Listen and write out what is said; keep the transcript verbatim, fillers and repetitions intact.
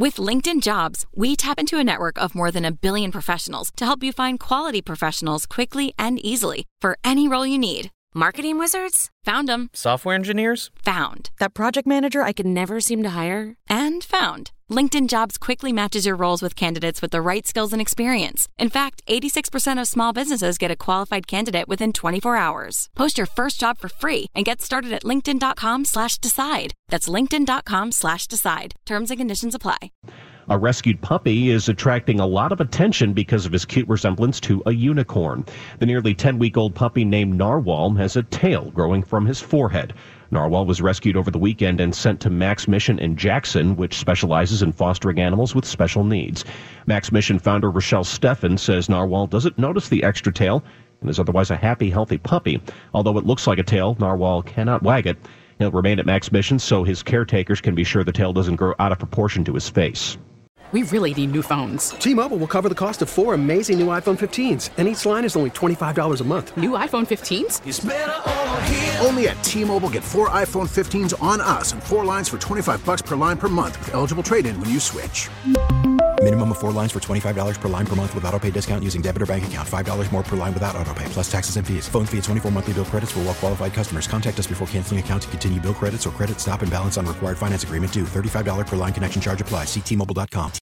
With LinkedIn Jobs, we tap into a network of more than a billion professionals to help you find quality professionals quickly and easily for any role you need. Marketing wizards? Found them. Software engineers? Found. That project manager I could never seem to hire? And found. LinkedIn Jobs quickly matches your roles with candidates with the right skills and experience. In fact, eighty-six percent of small businesses get a qualified candidate within twenty-four hours. Post your first job for free and get started at linkedin.com slash decide. That's linkedin.com slash decide. Terms and conditions apply. A rescued puppy is attracting a lot of attention because of his cute resemblance to a unicorn. The nearly ten-week-old puppy named Narwhal has a tail growing from his forehead. Narwhal was rescued over the weekend and sent to Max Mission in Jackson, which specializes in fostering animals with special needs. Max Mission founder Rochelle Steffen says Narwhal doesn't notice the extra tail and is otherwise a happy, healthy puppy. Although it looks like a tail, Narwhal cannot wag it. He'll remain at Max Mission so his caretakers can be sure the tail doesn't grow out of proportion to his face. We really need new phones. T-Mobile will cover the cost of four amazing new iPhone fifteens, and each line is only twenty-five dollars a month. New iPhone fifteens? It's better over here. Only at T-Mobile, get four iPhone fifteens on us and four lines for twenty-five dollars per line per month with eligible trade-in when you switch. Minimum of four lines for twenty-five dollars per line per month with autopay discount using debit or bank account. five dollars more per line without autopay, plus taxes and fees. Phone fee at twenty-four monthly bill credits for well-qualified customers. Contact us before canceling account to continue bill credits or credit stop and balance on required finance agreement due. thirty-five dollars per line connection charge applies. See T Mobile dot com.